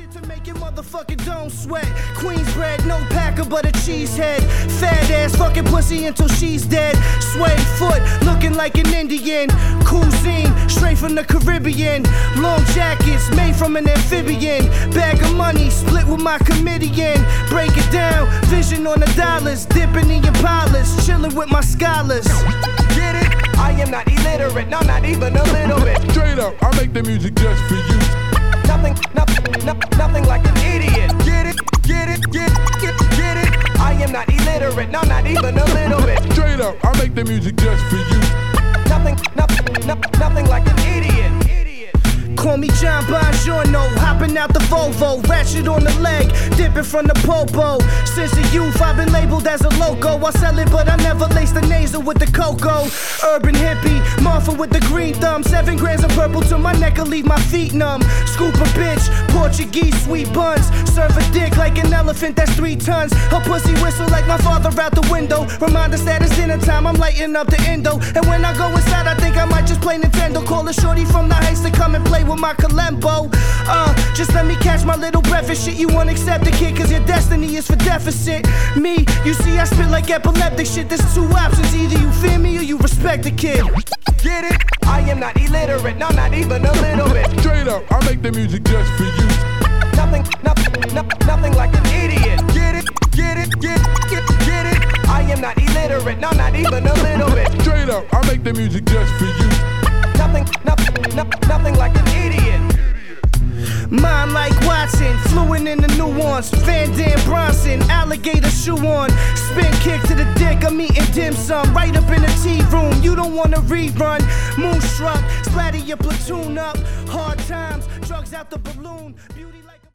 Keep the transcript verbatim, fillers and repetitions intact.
shit to make your motherfucking dome sweat. Queensbred, no packer but a cheesehead. Fat ass fucking pussy until she's dead. Sway foot, looking like an Indian. Cuisine, straight from the Caribbean. Long jackets, made from an amphibian. Bag of money, split with my comedian. Break it down, vision on the dollars. Dipping in your pilots, chilling with my scholars. Get it? I am not illiterate, no, not even a little bit. Straight up, I make the music just for you. Nothing, nothing, no, nothing like an idiot. Get it, get it, get it, get, get it. I am not illiterate, no, not even a little bit. Straight up, I make the music just for you. Nothing, nothing, no, nothing like an idiot. Call me John Bongiorno, hopping out the Volvo, ratchet on the leg, dipping from the popo. Since the youth, I've been labeled as a loco. I sell it, but I never lace the nasal with the cocoa. Urban hippie, Martha with the green thumb. Seven grams of purple to my neck will leave my feet numb. Scoop a bitch, Portuguese sweet buns. Serve a dick like an elephant, that's three tons. Her pussy whistle like my father out the window. Remind us that it's dinner time, I'm lighting up the endo. And when I go inside, I think I might just play Nintendo. Call a shorty from the heights to come and play with my Columbo. Uh, just let me catch my little breath and shit. You won't accept the kid, cause your destiny is for deficit. Me, you see, I spit like epileptic shit. There's two options, either you fear me or you respect the kid. Get it? I am not illiterate, no, not even a little bit. Straight up, I make the music just for you. Nothing, nothing, no, nothing like an idiot. Get it, get it, get it, get, get it. I am not illiterate, no, not even a little bit. Straight up, I make the music just for you. Nothing, nothing, no, nothing like an idiot. Mind like Watson, fluent in the nuance. Van Dam Bronson, alligator shoe on. Spin kick to the dick, I'm eating dim sum. Right up in the tea room, you don't wanna rerun. Moonstruck, splatter your platoon up. Hard times, drugs out the balloon. Beauty like